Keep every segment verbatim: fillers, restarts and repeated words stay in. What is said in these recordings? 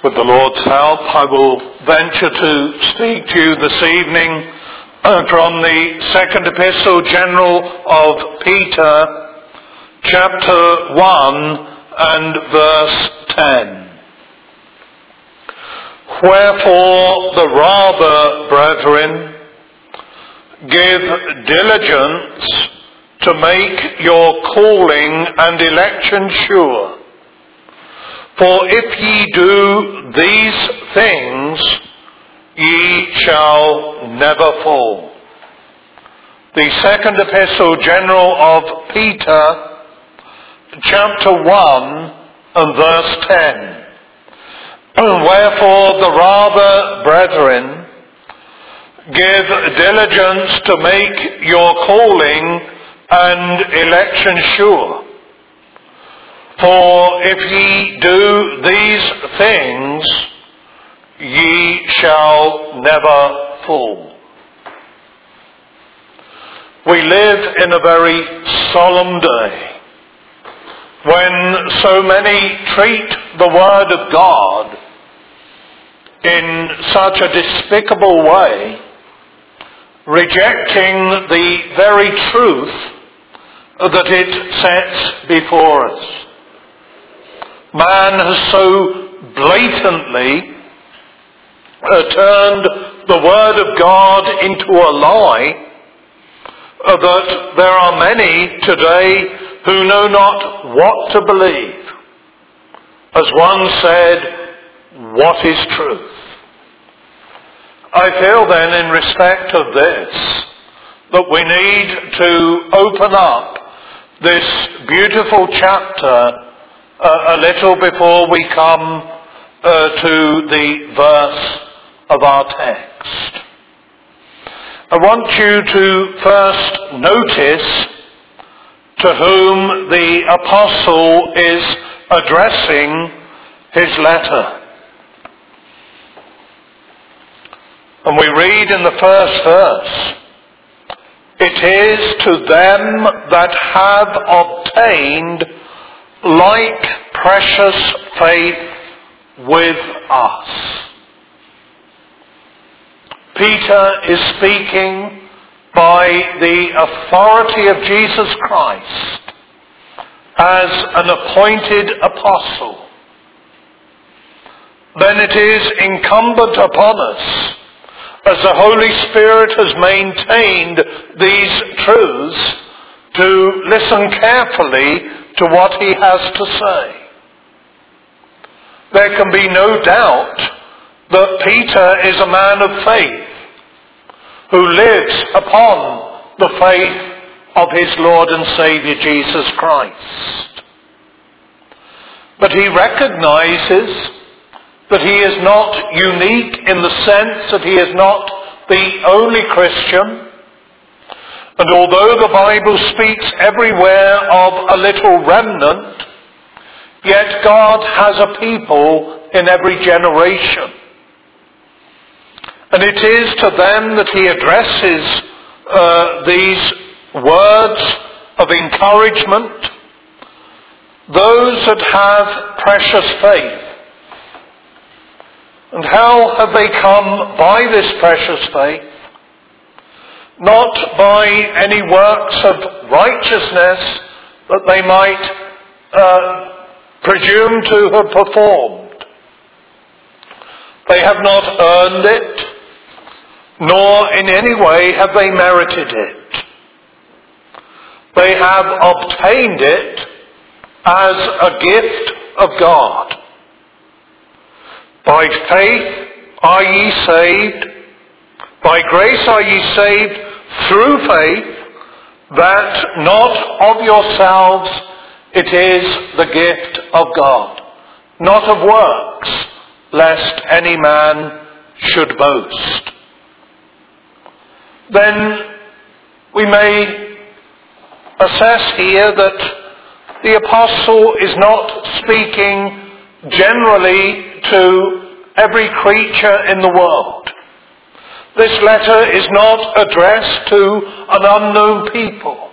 With the Lord's help, I will venture to speak to you this evening uh, from the second epistle general of Peter, chapter one and verse ten. Wherefore the rather, brethren, give diligence to make your calling and election sure. For if ye do these things, ye shall never fall. The second epistle general of Peter, chapter one and verse ten. Wherefore the rather, brethren, give diligence to make your calling and election sure. For if ye do these things, ye shall never fall. We live in a very solemn day when so many treat the Word of God in such a despicable way, rejecting the very truth that it sets before us. Man has so blatantly uh, turned the Word of God into a lie uh, that there are many today who know not what to believe. As one said, what is truth? I feel then in respect of this that we need to open up this beautiful chapter Uh, a little before we come uh, to the verse of our text. I want you to first notice to whom the apostle is addressing his letter. And we read in the first verse, "It is to them that have obtained like precious faith with us." Peter is speaking by the authority of Jesus Christ as an appointed apostle. Then it is incumbent upon us, as the Holy Spirit has maintained these truths, to listen carefully to what he has to say. There can be no doubt that Peter is a man of faith who lives upon the faith of his Lord and Saviour Jesus Christ. But he recognizes that he is not unique in the sense that he is not the only Christian. And although the Bible speaks everywhere of a little remnant, yet God has a people in every generation. And it is to them that he addresses uh, these words of encouragement, those that have precious faith. And how have they come by this precious faith? Not by any works of righteousness that they might uh, presume to have performed. They have not earned it, nor in any way have they merited it. They have obtained it as a gift of God. By faith are ye saved, by grace are ye saved through faith, that not of yourselves, it is the gift of God, not of works, lest any man should boast. Then we may assess here that the apostle is not speaking generally to every creature in the world. This letter is not addressed to an unknown people,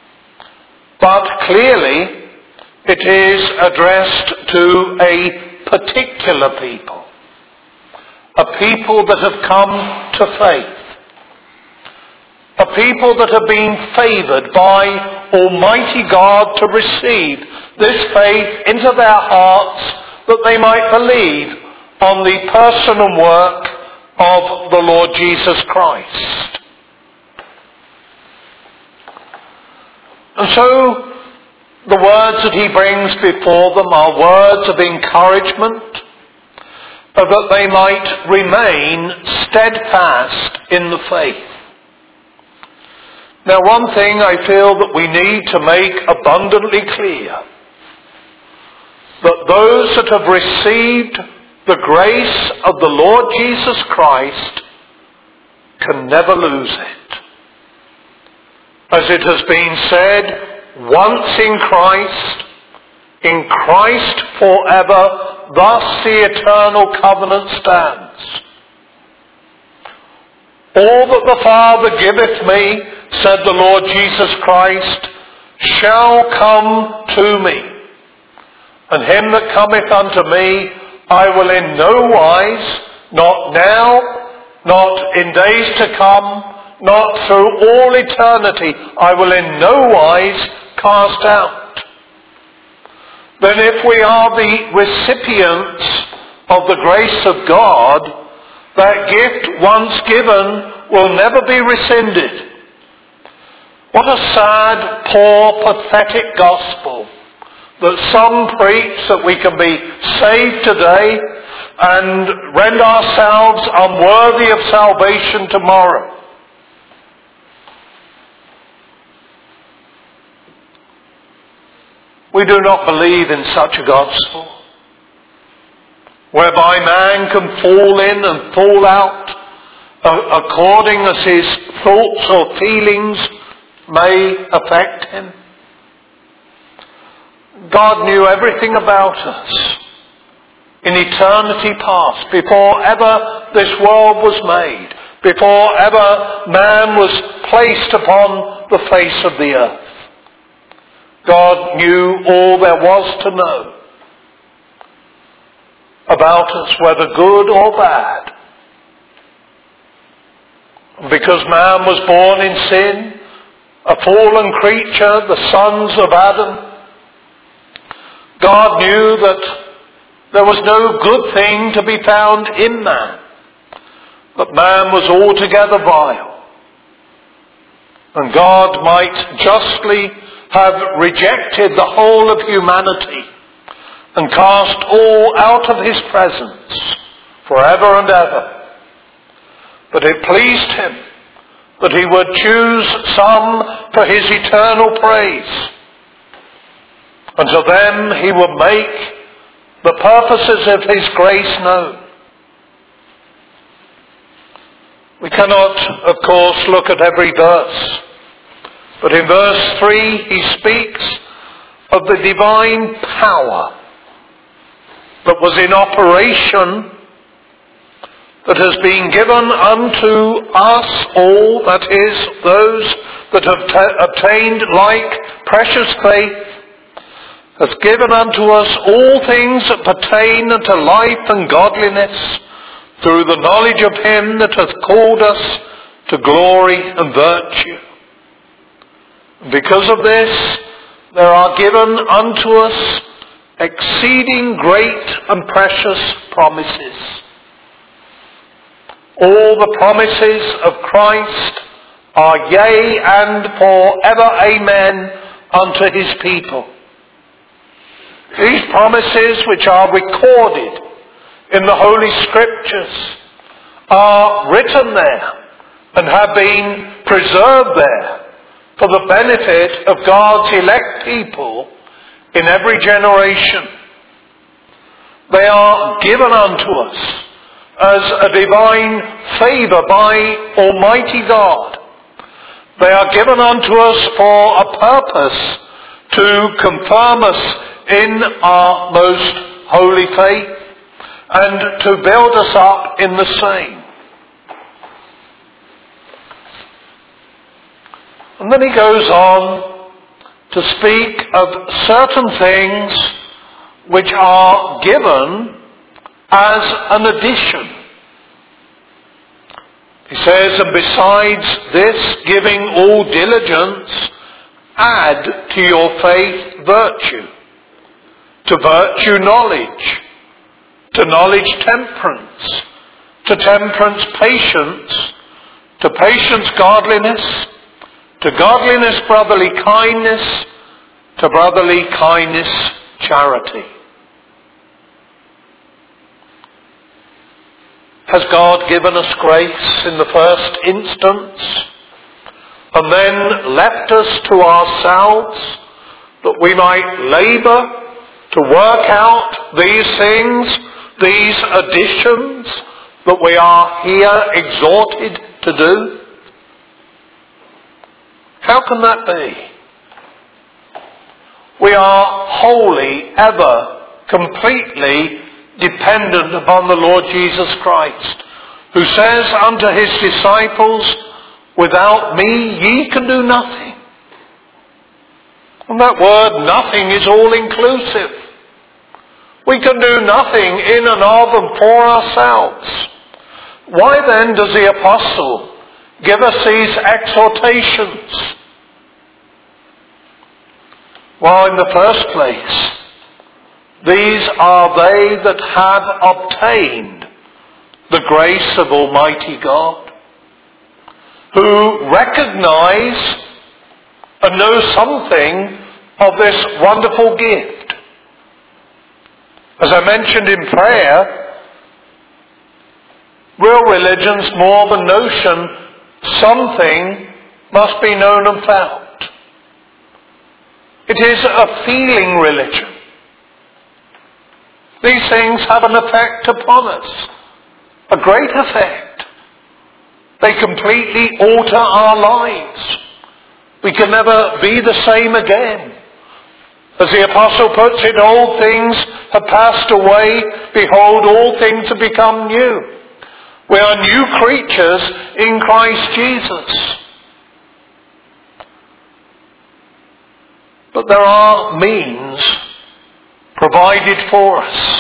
but clearly it is addressed to a particular people. A people that have come to faith. A people that have been favoured by Almighty God to receive this faith into their hearts that they might believe on the person and work of the Lord Jesus Christ. And so the words that he brings before them are words of encouragement, that they might remain steadfast in the faith. Now, one thing I feel that we need to make abundantly clear, that those that have received the grace of the Lord Jesus Christ can never lose it. As it has been said, once in Christ, in Christ forever, thus the eternal covenant stands. All that the Father giveth me, said the Lord Jesus Christ, shall come to me. And him that cometh unto me, I will in no wise, not now, not in days to come, not through all eternity, I will in no wise cast out. Then if we are the recipients of the grace of God, that gift once given will never be rescinded. What a sad, poor, pathetic gospel that some preach, that we can be saved today and render ourselves unworthy of salvation tomorrow. We do not believe in such a gospel, whereby man can fall in and fall out according as his thoughts or feelings may affect him. God knew everything about us in eternity past, before ever this world was made, before ever man was placed upon the face of the earth. God knew all there was to know about us, whether good or bad. Because man was born in sin, a fallen creature, the sons of Adam, God knew that there was no good thing to be found in man, that man was altogether vile. And God might justly have rejected the whole of humanity and cast all out of his presence forever and ever. But it pleased him that he would choose some for his eternal praise. And to them he would make the purposes of his grace known. We cannot, of course, look at every verse. But in verse three he speaks of the divine power that was in operation, that has been given unto us all, that is, those that have t- obtained like precious faith, has given unto us all things that pertain unto life and godliness, through the knowledge of him that hath called us to glory and virtue. Because of this, there are given unto us exceeding great and precious promises. All the promises of Christ are yea and forever amen unto his people. These promises, which are recorded in the Holy Scriptures, are written there and have been preserved there for the benefit of God's elect people in every generation. They are given unto us as a divine favour by Almighty God. They are given unto us for a purpose, to confirm us in our most holy faith and to build us up in the same. And then he goes on to speak of certain things which are given as an addition. He says, and besides this, giving all diligence, add to your faith virtue, to virtue knowledge, to knowledge temperance, to temperance patience, to patience godliness, to godliness brotherly kindness, to brotherly kindness charity. Has God given us grace in the first instance and then left us to ourselves that we might labour to work out these things, these additions that we are here exhorted to do? How can that be? We are wholly, ever, completely dependent upon the Lord Jesus Christ, who says unto his disciples, without me ye can do nothing. And that word nothing is all inclusive. We can do nothing in and of and for ourselves. Why then does the apostle give us these exhortations? Well, in the first place, these are they that have obtained the grace of Almighty God, who recognize and know something of this wonderful gift. As I mentioned in prayer, real religion's more than notion something must be known and felt. It is a feeling religion. These things have an effect upon us, a great effect. They completely alter our lives. We can never be the same again. As the apostle puts it, old things have passed away, behold, all things have become new. We are new creatures in Christ Jesus. But there are means provided for us.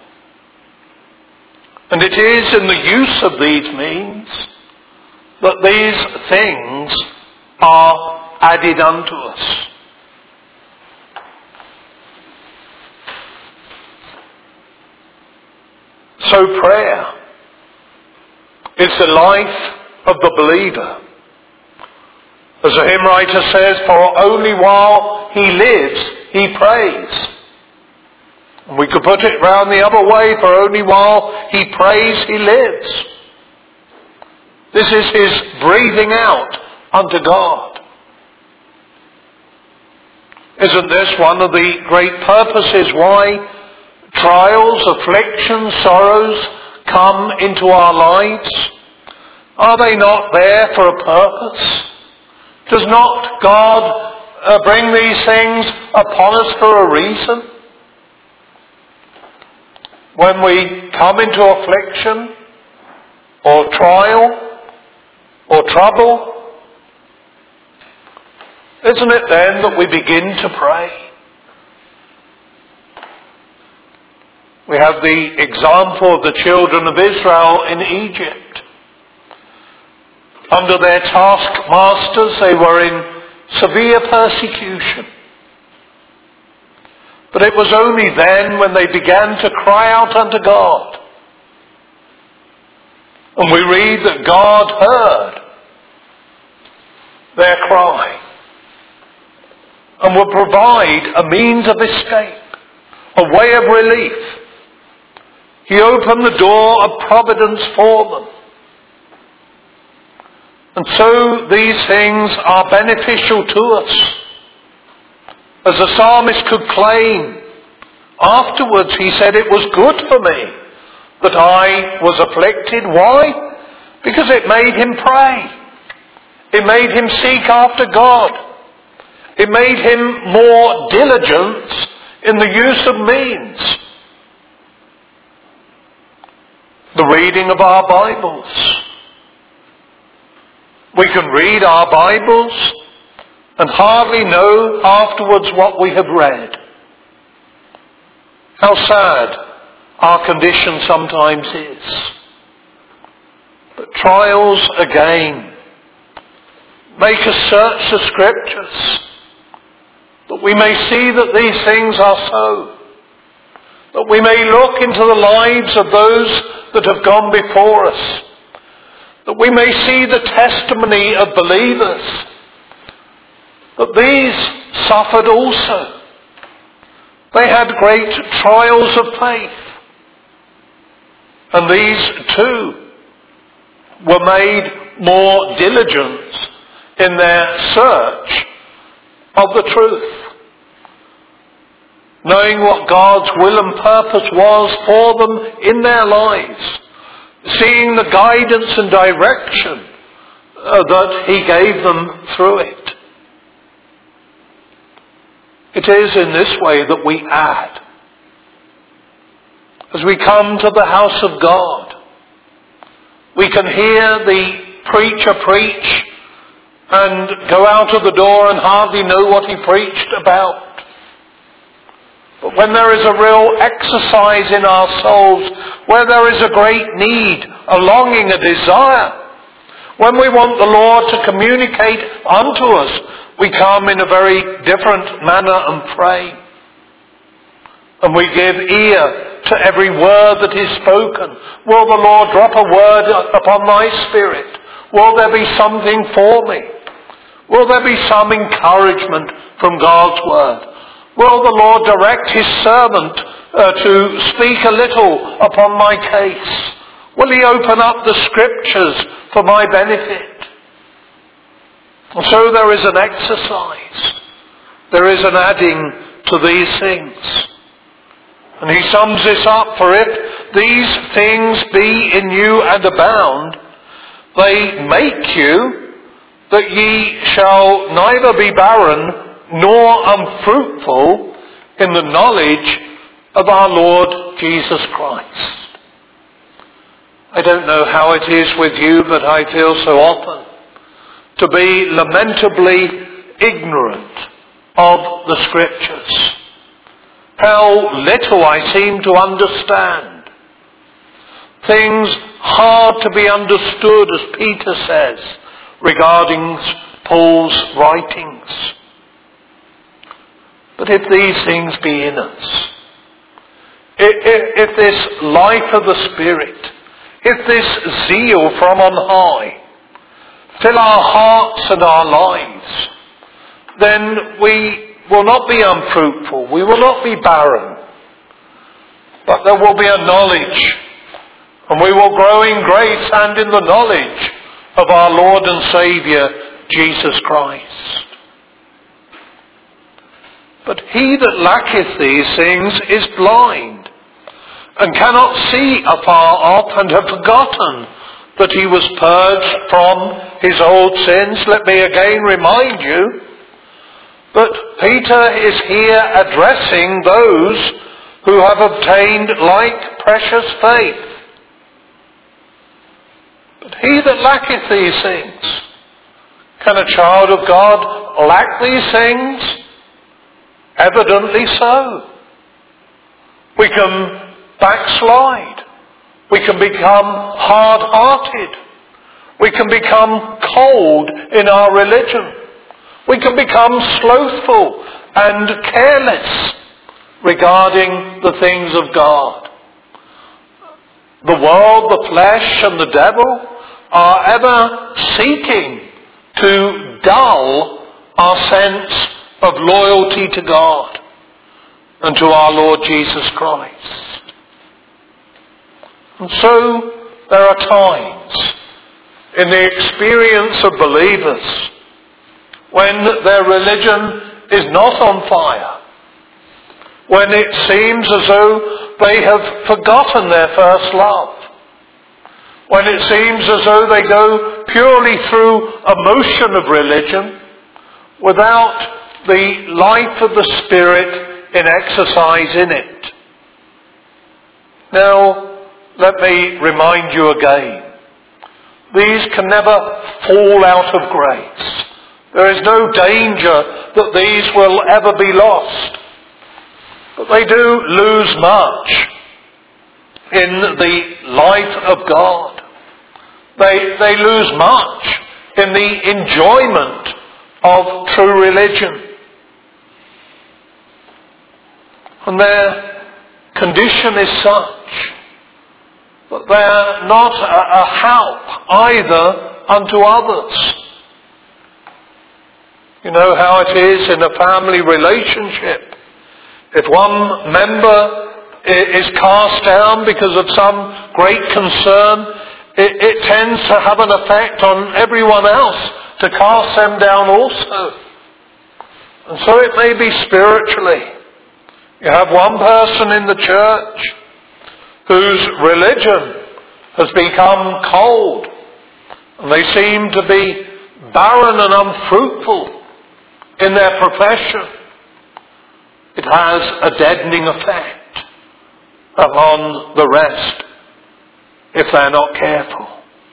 And it is in the use of these means that these things are added unto us. So prayer is the life of the believer. As the hymn writer says, for only while he lives, he prays. And we could put it round the other way, for only while he prays, he lives. This is his breathing out unto God. Isn't this one of the great purposes why trials, afflictions, sorrows come into our lives? Are they not there for a purpose? Does not God uh, bring these things upon us for a reason? When we come into affliction or trial or trouble, isn't it then that we begin to pray? We have the example of the children of Israel in Egypt. Under their taskmasters, they were in severe persecution. But it was only then when they began to cry out unto God. And we read that God heard their cry and would provide a means of escape, a way of relief. He opened the door of providence for them. And so these things are beneficial to us. As the psalmist could claim, afterwards he said, it was good for me that I was afflicted. Why? Because it made him pray. It made him seek after God. It made him more diligent in the use of means. The reading of our Bibles. We can read our Bibles and hardly know afterwards what we have read. How sad our condition sometimes is. But trials again make us search the Scriptures, that we may see that these things are so, that we may look into the lives of those that have gone before us, that we may see the testimony of believers, that these suffered also. They had great trials of faith, and these too were made more diligent in their search of the truth, knowing what God's will and purpose was for them in their lives, seeing the guidance and direction uh, that He gave them through it. It is in this way that we add. As we come to the house of God, we can hear the preacher preach and go out of the door and hardly know what he preached about. But when there is a real exercise in our souls, where there is a great need, a longing, a desire, when we want the Lord to communicate unto us, we come in a very different manner and frame. And we give ear to every word that is spoken. Will the Lord drop a word upon my spirit? Will there be something for me? Will there be some encouragement from God's word? Will the Lord direct His servant uh, to speak a little upon my case? Will He open up the Scriptures for my benefit? And so there is an exercise. There is an adding to these things. And he sums this up, for if these things be in you and abound, they make you that ye shall neither be barren nor unfruitful in the knowledge of our Lord Jesus Christ. I don't know how it is with you, but I feel so often to be lamentably ignorant of the Scriptures. How little I seem to understand. Things hard to be understood, as Peter says, regarding Paul's writings. But if these things be in us, if, if this life of the Spirit, if this zeal from on high fill our hearts and our lives, then we will not be unfruitful, we will not be barren, but there will be a knowledge, and we will grow in grace and in the knowledge of our Lord and Saviour, Jesus Christ. But he that lacketh these things is blind, and cannot see afar off, and have forgotten that he was purged from his old sins. Let me again remind you that Peter is here addressing those who have obtained like precious faith. But he that lacketh these things, can a child of God lack these things? Evidently so. We can backslide. We can become hard-hearted. We can become cold in our religion. We can become slothful and careless regarding the things of God. The world, the flesh, and the devil are ever seeking to dull our sense of loyalty to God and to our Lord Jesus Christ. And so there are times in the experience of believers when their religion is not on fire, when it seems as though they have forgotten their first love, when it seems as though they go purely through a motion of religion without the life of the Spirit in exercise in it. Now, let me remind you again, these can never fall out of grace. There is no danger that these will ever be lost. But they do lose much in the life of God. They, they lose much in the enjoyment of true religion. And their condition is such that they're not a, a help either unto others. You know how it is in a family relationship. If one member is cast down because of some great concern, it, it tends to have an effect on everyone else to cast them down also. And so it may be spiritually. You have one person in the church whose religion has become cold, and they seem to be barren and unfruitful in their profession. It has a deadening effect upon the rest if they're not careful.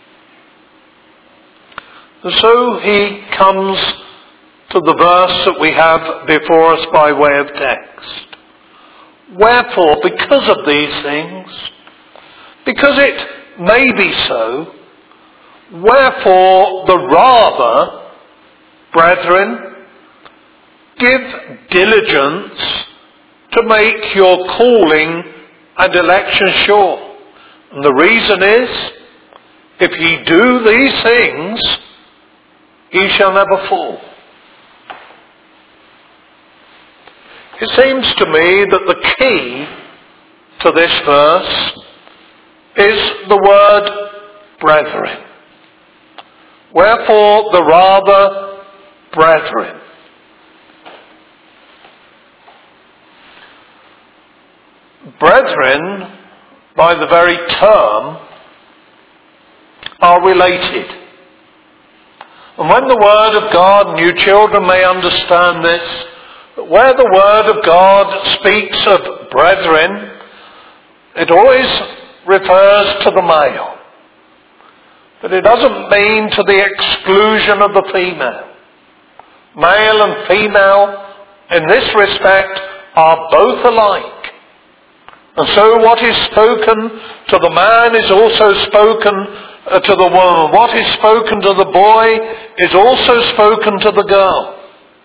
And so he comes to the verse that we have before us by way of text. Wherefore, because of these things, because it may be so, wherefore the rather, brethren, give diligence to make your calling and election sure. And the reason is, if ye do these things, ye shall never fall. It seems to me that the key to this verse is the word brethren. Wherefore the rather, brethren. Brethren, by the very term, are related. And when the Word of God, and you children may understand this, but where the Word of God speaks of brethren, it always refers to the male. But it doesn't mean to the exclusion of the female. Male and female, in this respect, are both alike. And so what is spoken to the man is also spoken uh, to the woman. What is spoken to the boy is also spoken to the girl.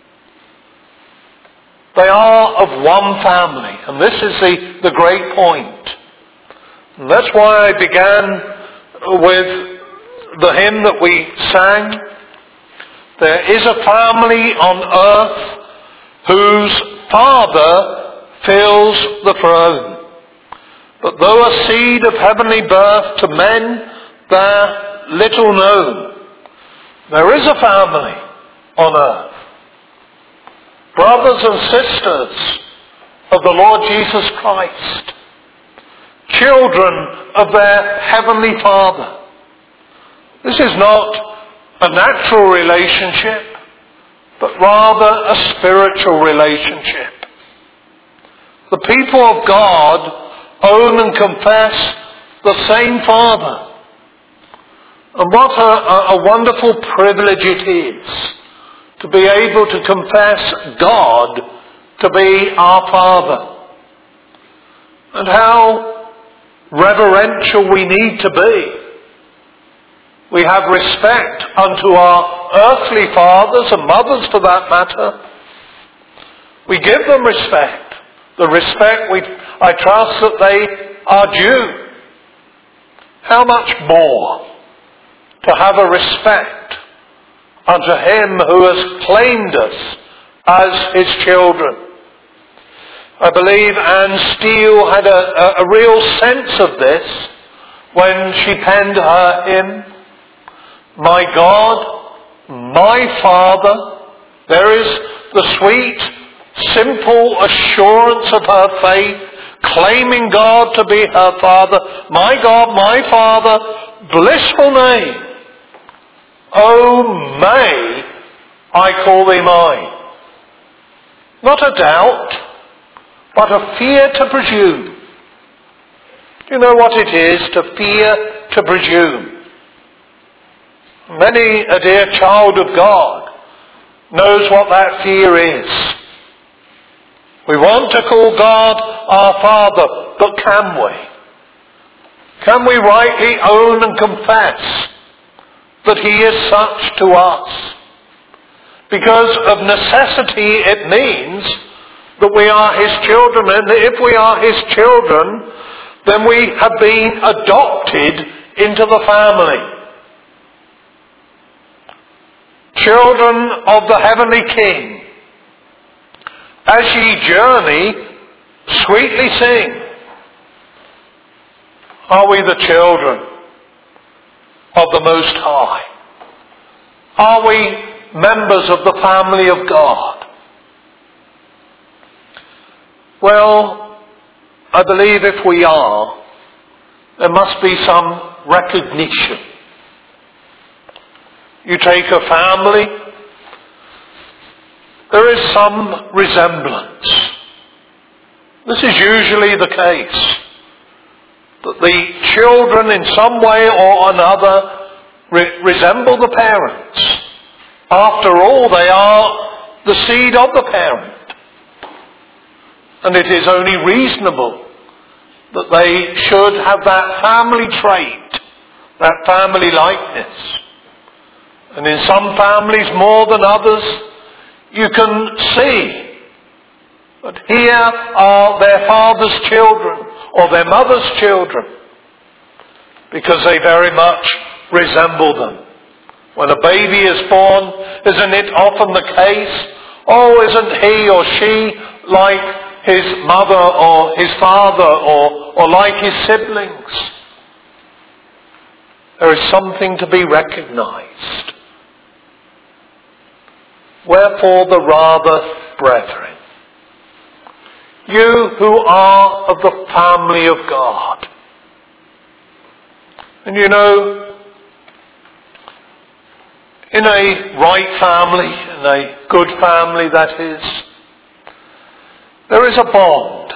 They are of one family. And this is the, the great point. And that's why I began with the hymn that we sang. There is a family on earth whose father fills the throne. But though a seed of heavenly birth to men, they're little known. There is a family on earth. Brothers and sisters of the Lord Jesus Christ. Children of their heavenly Father. This is not a natural relationship, but rather a spiritual relationship. The people of God own and confess the same Father. And what a, a, a wonderful privilege it is to be able to confess God to be our Father. And how reverential we need to be. We have respect unto our earthly fathers and mothers for that matter. We give them respect. The respect we, I trust that they are due. How much more to have a respect unto Him who has claimed us as His children. I believe Anne Steele had a, a, a real sense of this when she penned her hymn, My God, my Father. There is the sweet, simple assurance of her faith, claiming God to be her Father. My God, my Father, blissful name. Oh, may I call thee mine. Not a doubt, but a fear to presume. Do you know what it is to fear to presume? Many a dear child of God knows what that fear is. We want to call God our Father, but can we? Can we rightly own and confess that he is such to us? Because of necessity it means that we are his children, and if we are his children, then we have been adopted into the family. Children of the heavenly King, as ye journey, sweetly sing. Are we the children of the Most High? Are we members of the family of God? Well, I believe if we are, there must be some recognition. You take a family, there is some resemblance. This is usually the case, that the children in some way or another re- resemble the parents. After all, they are the seed of the parent. And it is only reasonable that they should have that family trait, that family likeness. And in some families more than others, you can see that here are their father's children or their mother's children, because they very much resemble them. When a baby is born, isn't it often the case, oh, isn't he or she like his mother or his father or, or like his siblings? There is something to be recognized. Wherefore the rather, brethren, you who are of the family of God. And you know, in a right family, in a good family that is, there is a bond.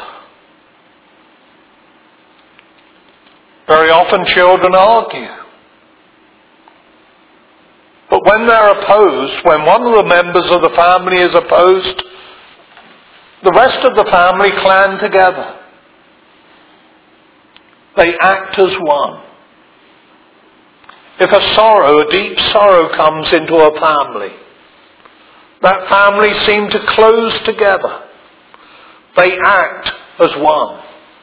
Very often children argue. But when they're opposed, when one of the members of the family is opposed, the rest of the family clan together. They act as one. If a sorrow, a deep sorrow comes into a family, that family seems to close together. They act as one.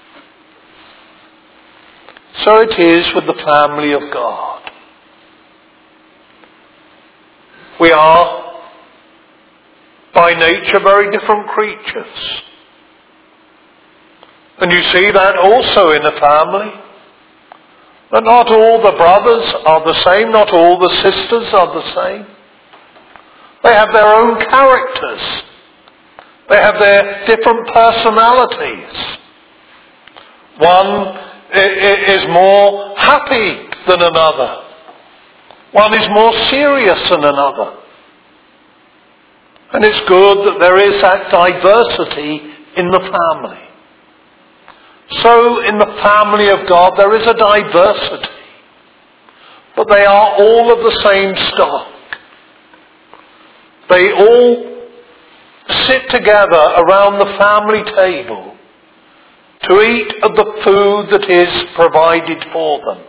So it is with the family of God. We are, by nature, very different creatures. And you see that also in a family. That not all the brothers are the same, not all the sisters are the same. They have their own characters. They have their different personalities. One is more happy than another. One is more serious than another. And it's good that there is that diversity in the family. So in the family of God there is a diversity. But they are all of the same stock. They all sit together around the family table to eat of the food that is provided for them.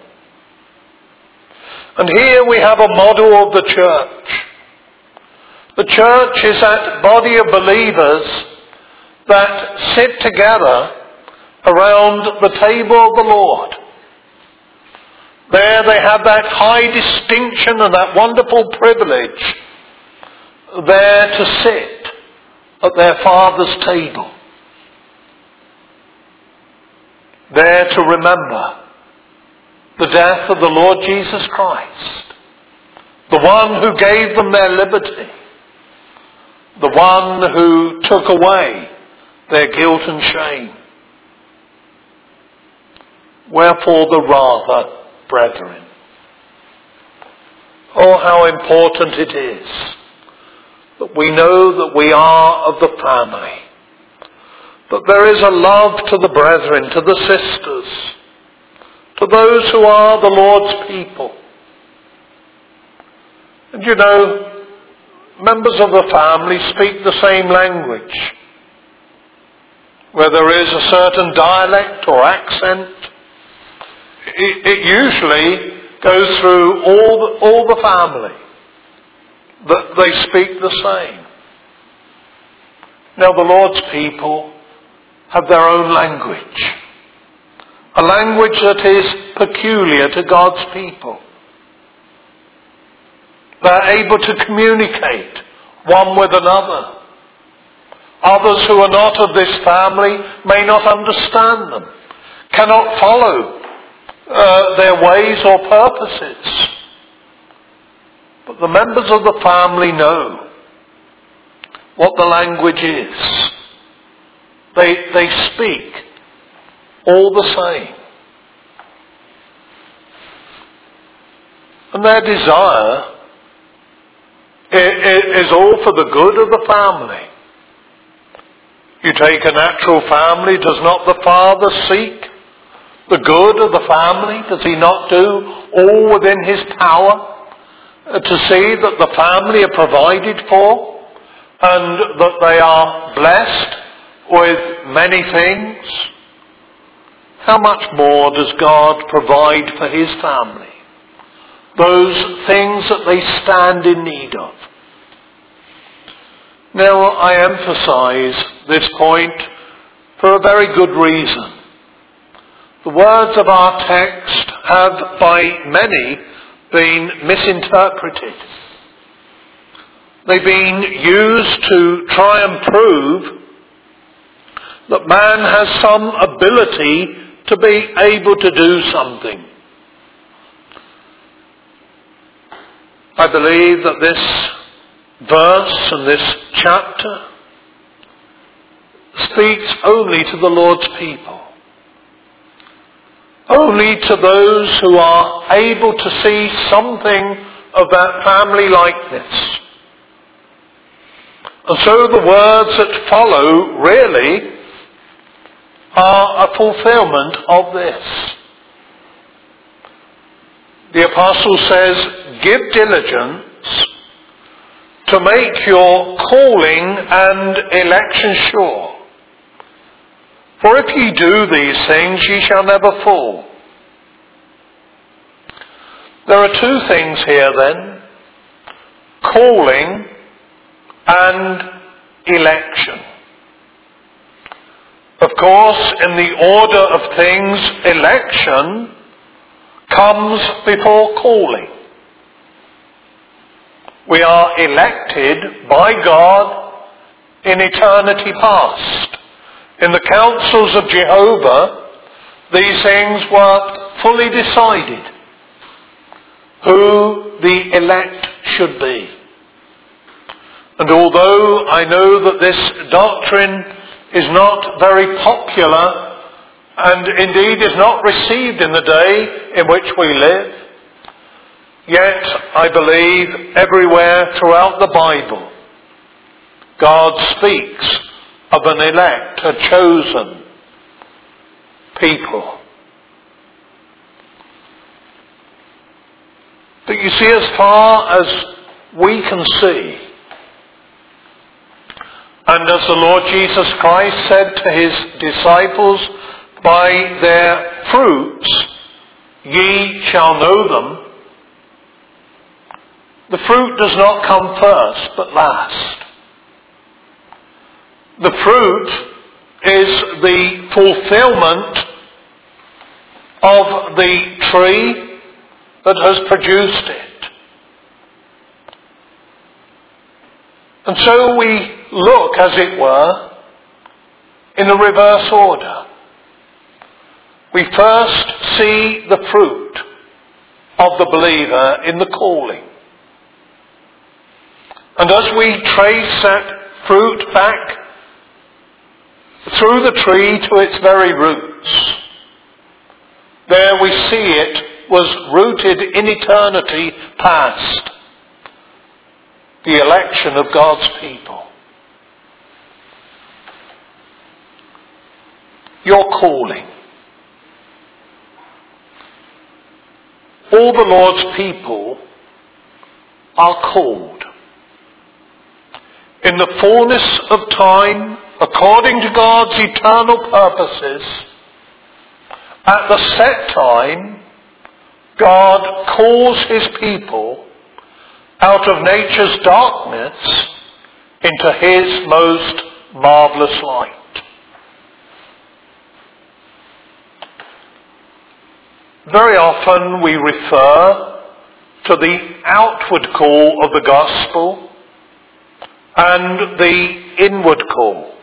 And here we have a model of the church. The church is that body of believers that sit together around the table of the Lord. There they have that high distinction and that wonderful privilege there to sit at their Father's table. There to remember the death of the Lord Jesus Christ, the one who gave them their liberty, the one who took away their guilt and shame. Wherefore the rather, brethren. Oh, how important it is that we know that we are of the family, that there is a love to the brethren, to the sisters, to those who are the Lord's people. And you know, members of the family speak the same language. Where there is a certain dialect or accent, it, it usually goes through all the, all the family, that they speak the same. Now the Lord's people have their own language, a language that is peculiar to God's people. They're able to communicate one with another. Others who are not of this family may not understand them, cannot follow uh, their ways or purposes. But the members of the family know what the language is. They, they speak all the same. And their desire is all for the good of the family. You take a natural family, does not the Father seek the good of the family? Does he not do all within his power to see that the family are provided for and that they are blessed with many things? How much more does God provide for his family? Those things that they stand in need of. Now, I emphasize this point for a very good reason. The words of our text have by many been misinterpreted. They've been used to try and prove that man has some ability to be able to do something. I believe that this verse and this chapter speaks only to the Lord's people. Only to those who are able to see something of that family likeness. And so the words that follow really are a fulfillment of this. The apostle says, give diligence to make your calling and election sure. For if ye do these things, ye shall never fall. There are two things here then, calling and election. Of course, in the order of things, election comes before calling. We are elected by God in eternity past. In the councils of Jehovah, these things were fully decided, who the elect should be. And although I know that this doctrine is not very popular, and indeed is not received in the day in which we live, yet I believe everywhere throughout the Bible, God speaks of an elect, a chosen people. But you see, as far as we can see, and as the Lord Jesus Christ said to his disciples, by their fruits ye shall know them, the fruit does not come first, but last. The fruit is the fulfillment of the tree that has produced it. And so we look, as it were, in the reverse order. We first see the fruit of the believer in the calling. And as we trace that fruit back through the tree to its very roots, there we see it was rooted in eternity past, the election of God's people. Your calling. All the Lord's people are called. In the fullness of time, according to God's eternal purposes, at the set time, God calls his people out of nature's darkness into his most marvellous light. Very often we refer to the outward call of the gospel and the inward call.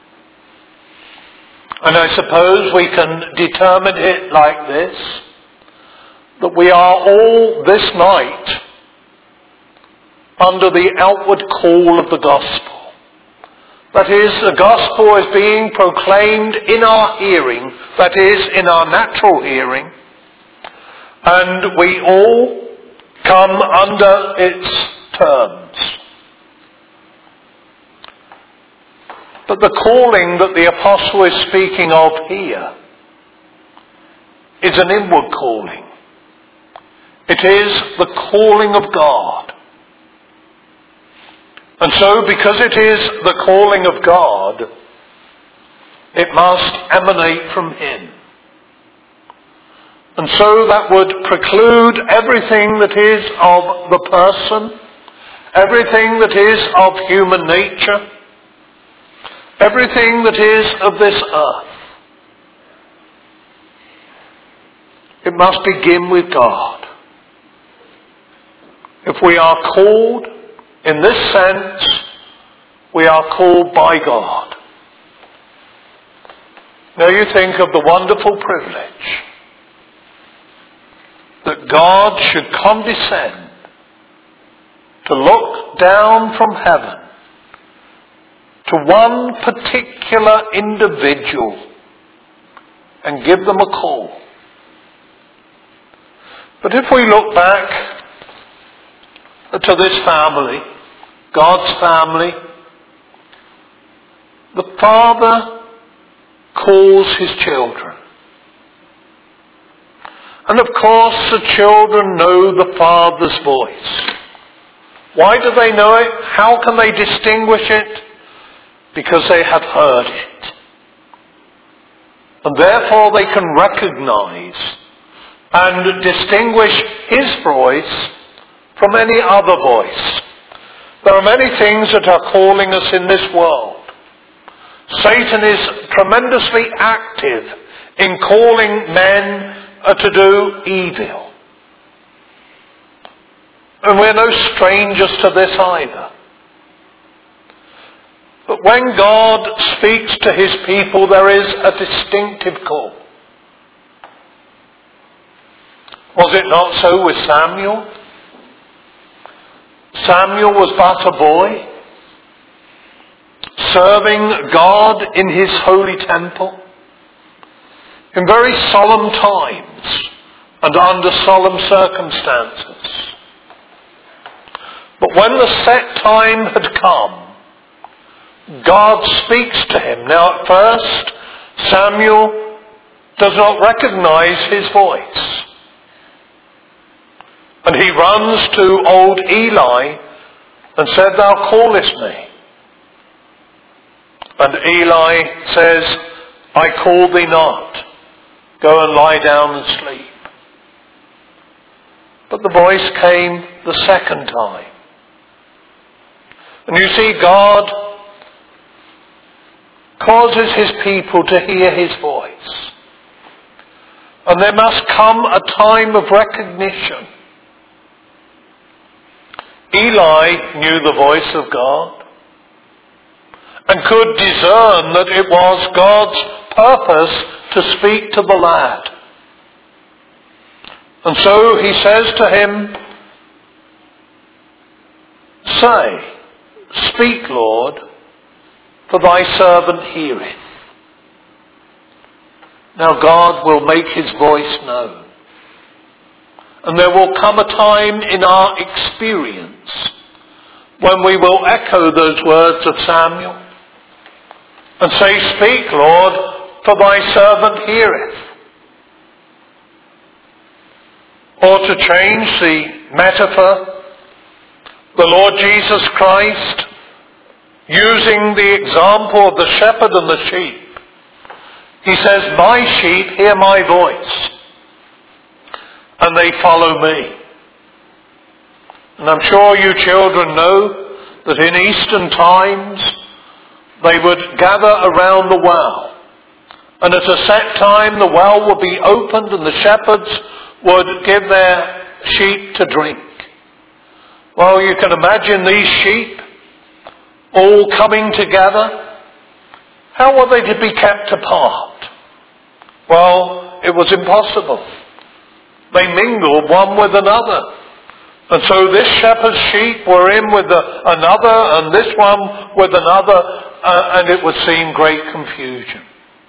And I suppose we can determine it like this, that we are all this night under the outward call of the gospel. That is, the gospel is being proclaimed in our hearing, that is, in our natural hearing, and we all come under its terms. But the calling that the apostle is speaking of here is an inward calling. It is the calling of God. And so, because it is the calling of God, it must emanate from him. And so that would preclude everything that is of the person, everything that is of human nature, everything that is of this earth. It must begin with God. If we are called in this sense, we are called by God. Now you think of the wonderful privilege that God should condescend to look down from heaven to one particular individual and give them a call. But if we look back to this family, God's family, the Father calls his children. And of course the children know the Father's voice. Why do they know it? How can they distinguish it? Because they have heard it. And therefore they can recognize and distinguish his voice from any other voice. There are many things that are calling us in this world. Satan is tremendously active in calling men to do evil. And we're no strangers to this either. But when God speaks to his people, there is a distinctive call. Was it not so with Samuel? Samuel was but a boy, serving God in his holy temple in very solemn times and under solemn circumstances. But when the set time had come, God speaks to him. Now at first, Samuel does not recognize his voice. And he runs to old Eli and said, "Thou callest me." And Eli says, "I call thee not. Go and lie down and sleep." But the voice came the second time. And you see, God causes his people to hear his voice. And there must come a time of recognition. Eli knew the voice of God and could discern that it was God's purpose to speak to the lad. And so he says to him, "Say, speak, Lord, for thy servant heareth." Now God will make his voice known. And there will come a time in our experience when we will echo those words of Samuel and say, "Speak, Lord, for thy servant heareth." Or to change the metaphor, the Lord Jesus Christ, using the example of the shepherd and the sheep, he says, "My sheep hear my voice, and they follow me. And I'm sure you children know that in Eastern times they would gather around the well. And at a set time the well would be opened and the shepherds would give their sheep to drink. Well, you can imagine these sheep all coming together. How were they to be kept apart? Well, it was impossible. They mingled one with another. And so this shepherd's sheep were in with the, another, and this one with another, uh, and it would seem great confusion.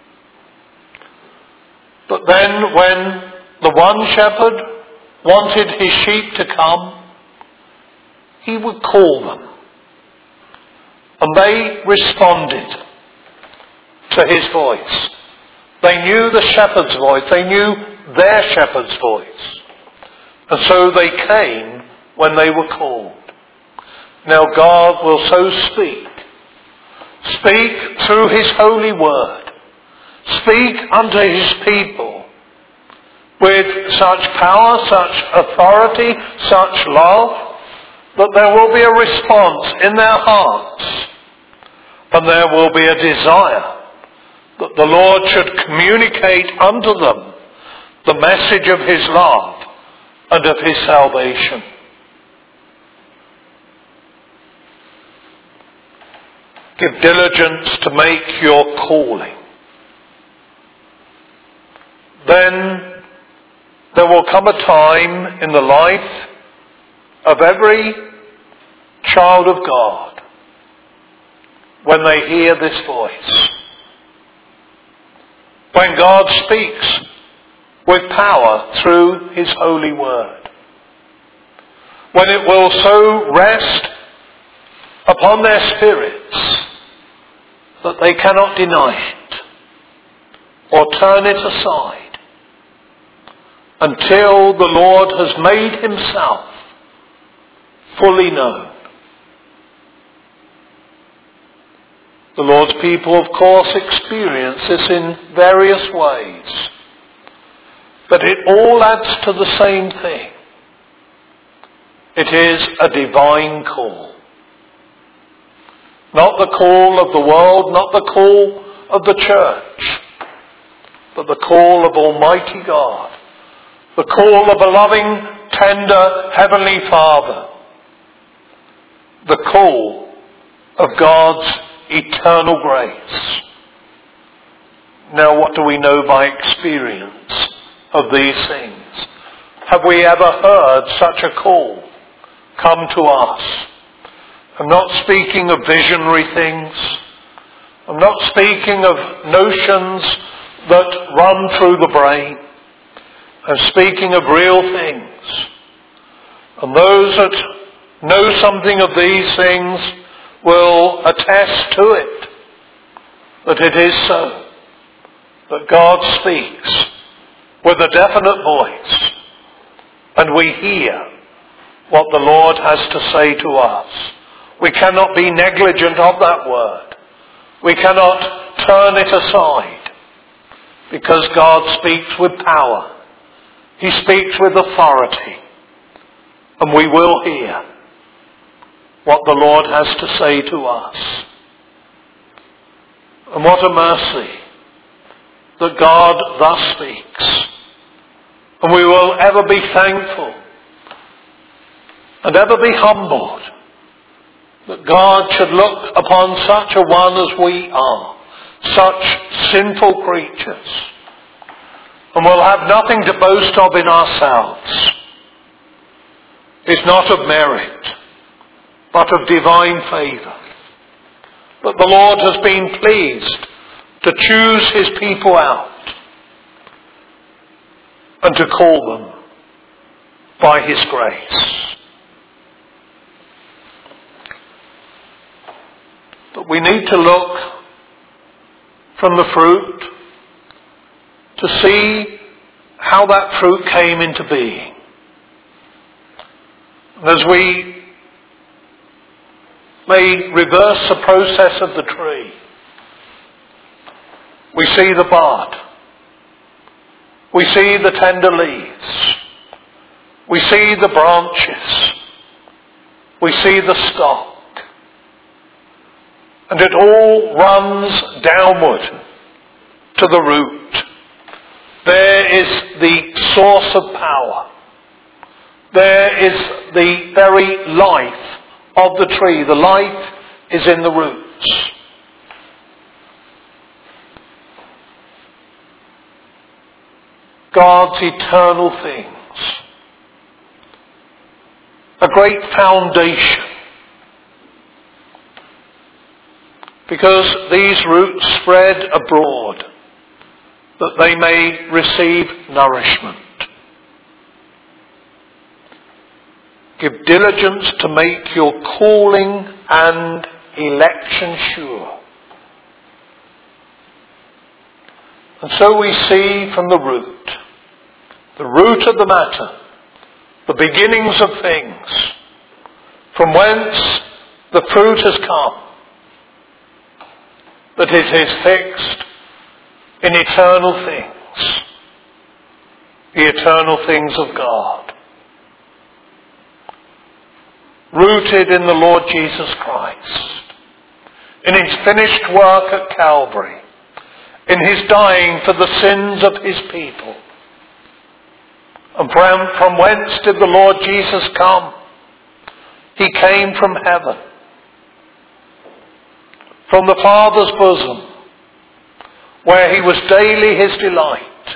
But then when the one shepherd wanted his sheep to come, he would call them. And they responded to his voice. They knew the shepherd's voice. They knew their shepherd's voice. And so they came when they were called. Now God will so speak. Speak through his holy word. Speak unto his people with such power, such authority, such love, that there will be a response in their hearts, and there will be a desire that the Lord should communicate unto them the message of his love and of his salvation. Give diligence to make your calling. Then there will come a time in the life of every child of God when they hear this voice. When God speaks with power through his holy word. When it will so rest upon their spirits that they cannot deny it or turn it aside until the Lord has made himself fully known. The Lord's people, of course, experience this in various ways, but it all adds to the same thing. It is a divine call. Not the call of the world, not the call of the church, but the call of Almighty God. The call of a loving, tender, heavenly Father. The call of God's eternal grace. Now, what do we know by experience of these things? Have we ever heard such a call come to us? I'm not speaking of visionary things. I'm not speaking of notions that run through the brain. I'm speaking of real things. And those that know something of these things will attest to it, that it is so, that God speaks with a definite voice, and we hear what the Lord has to say to us. We cannot be negligent of that word. We cannot turn it aside, because God speaks with power. He speaks with authority, and we will hear what the Lord has to say to us. And what a mercy that God thus speaks. And we will ever be thankful and ever be humbled that God should look upon such a one as we are, such sinful creatures, and will have nothing to boast of in ourselves. It's not of merit, but of divine favour. But the Lord has been pleased to choose his people out and to call them by his grace. But we need to look from the fruit to see how that fruit came into being. And as we may reverse the process of the tree, we see the bud, we see the tender leaves, We see the branches. We see the stock. And it all runs downward to the root. There is the source of power. There is the very life of the tree. The life is in the roots. God's eternal things. A great foundation. Because these roots spread abroad, that they may receive nourishment. Give diligence to make your calling and election sure. And so we see from the root, the root of the matter, the beginnings of things, from whence the fruit has come, that it is fixed in eternal things, the eternal things of God, rooted in the Lord Jesus Christ, in his finished work at Calvary, in his dying for the sins of his people. And from, from whence did the Lord Jesus come? He came from heaven, from the Father's bosom, where he was daily his delight.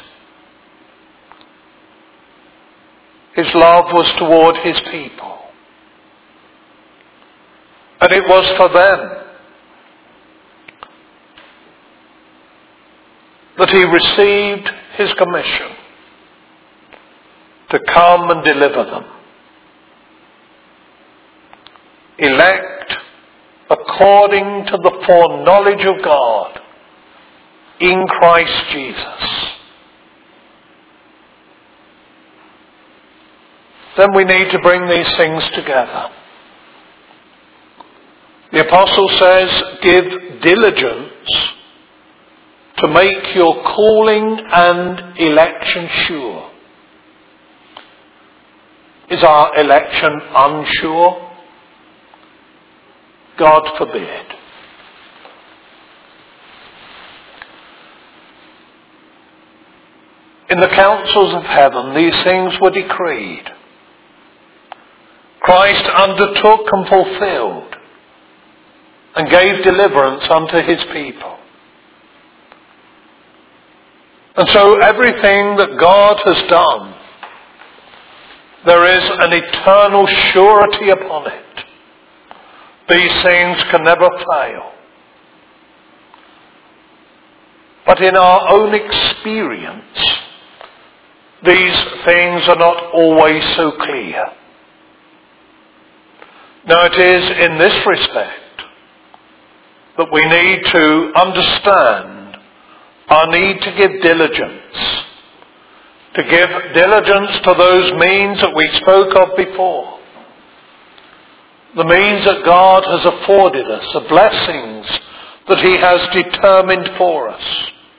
His love was toward his people. And it was for them that he received his commission to come and deliver them. Elect according to the foreknowledge of God in Christ Jesus. Then we need to bring these things together. The apostle says, give diligence to make your calling and election sure. Is our election unsure? God forbid. In the councils of heaven, these things were decreed. Christ undertook and fulfilled and gave deliverance unto his people. And so everything that God has done, there is an eternal surety upon it. These things can never fail. But in our own experience, these things are not always so clear. Now it is in this respect that we need to understand our need to give diligence. To give diligence to those means that we spoke of before. The means that God has afforded us, the blessings that he has determined for us.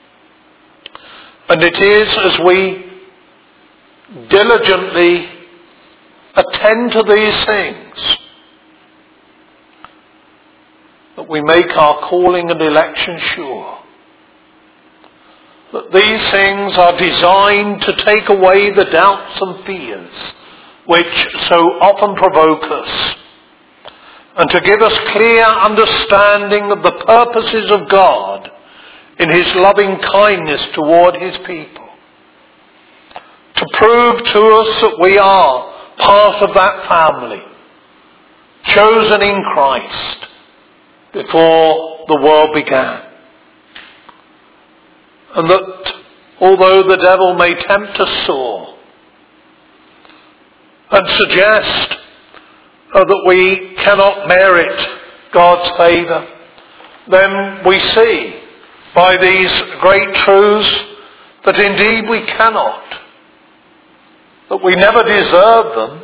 And it is as we diligently attend to these things that we make our calling and election sure. That these things are designed to take away the doubts and fears which so often provoke us, and to give us clear understanding of the purposes of God in his loving kindness toward his people. To prove to us that we are part of that family, chosen in Christ before the world began. And that although the devil may tempt us sore and suggest uh, that we cannot merit God's favour, then we see by these great truths that indeed we cannot, that we never deserve them,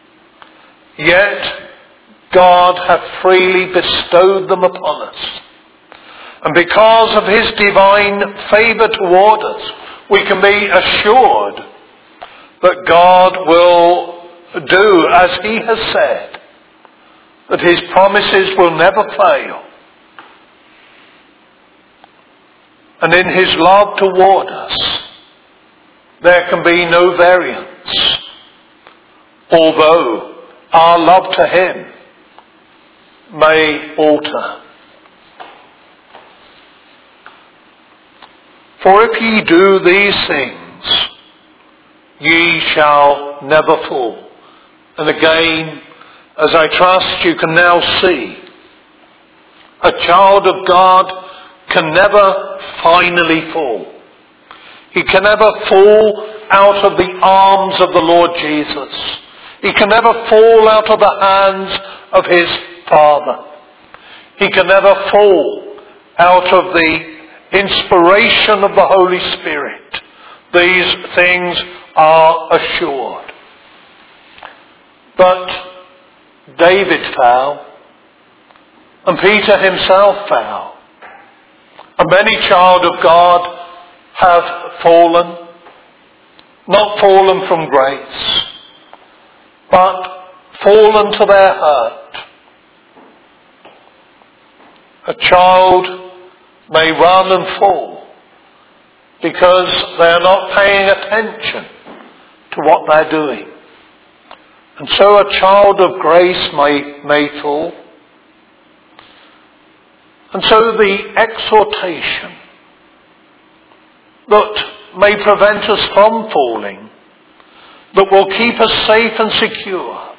yet God hath freely bestowed them upon us. And because of his divine favour toward us, we can be assured that God will do as he has said, that his promises will never fail. And in his love toward us, there can be no variance, although our love to him may alter. For if ye do these things, ye shall never fall. And again, as I trust you can now see, a child of God can never finally fall. He can never fall out of the arms of the Lord Jesus. He can never fall out of the hands of his Father. He can never fall out of the inspiration of the Holy Spirit. These things are assured. But David fell, and Peter himself fell, and many child of God have fallen, not fallen from grace, but fallen to their hurt. A child may run and fall because they are not paying attention to what they're doing. And so a child of grace may, may fall. And so the exhortation that may prevent us from falling, that will keep us safe and secure,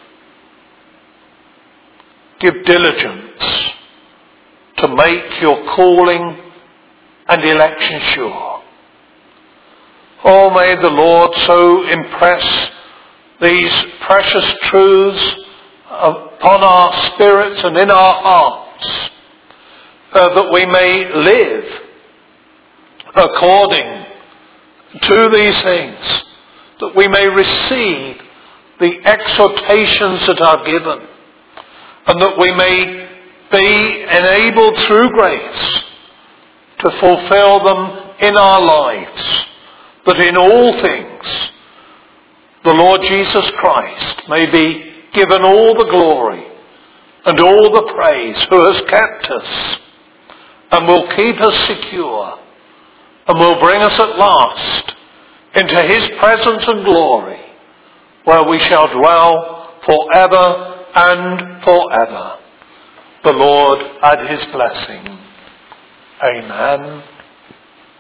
give diligence to make your calling and election sure. Oh, may the Lord so impress these precious truths upon our spirits and in our hearts, uh, that we may live according to these things, that we may receive the exhortations that are given, and that we may be enabled through grace to fulfill them in our lives, that in all things the Lord Jesus Christ may be given all the glory and all the praise, who has kept us and will keep us secure and will bring us at last into his presence and glory, where we shall dwell forever and forever. The Lord add his blessing. Amen.